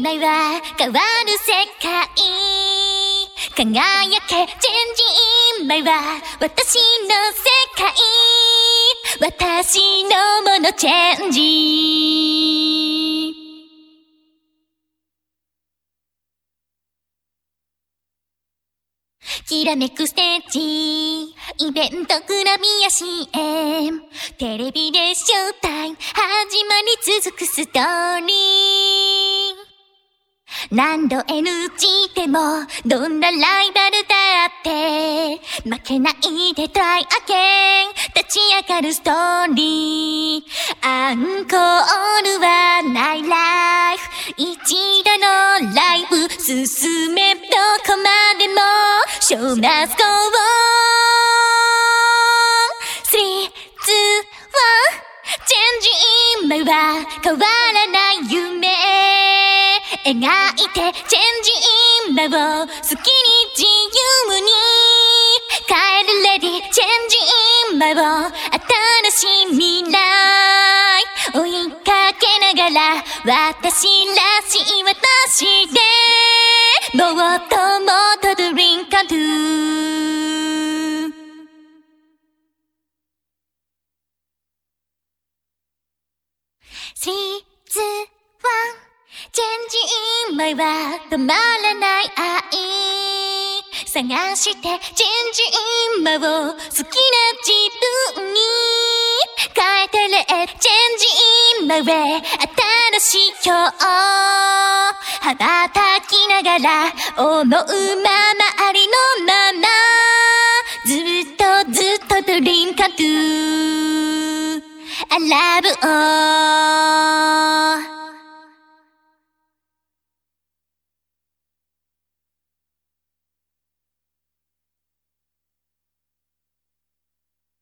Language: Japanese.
今は変わる世界輝けチェンジ今は私の世界私のものチェンジきらめくステージイベントグラビア CM テレビでショータイム始まり続くストーリー何度 NG でもどんなライバルだって負けないでトライアゲン立ち上がるストーリーアンコールはないライフ一度のライブ進めどこまでもショーマスゴー3、2、1チェンジ今は変わらない夢描いてチェンジ今を好きに自由に変えるレディチェンジ今を新しい未来追いかけながら私らしい私でもっともっとドリンクアンドゥ3、2、1チェンジ今は止まらない愛探してチェンジ今を好きな自分に変えてれチェンジ今へ新しい今日羽ばたきながら思うままありのままずっとドリンクアンドゥI love all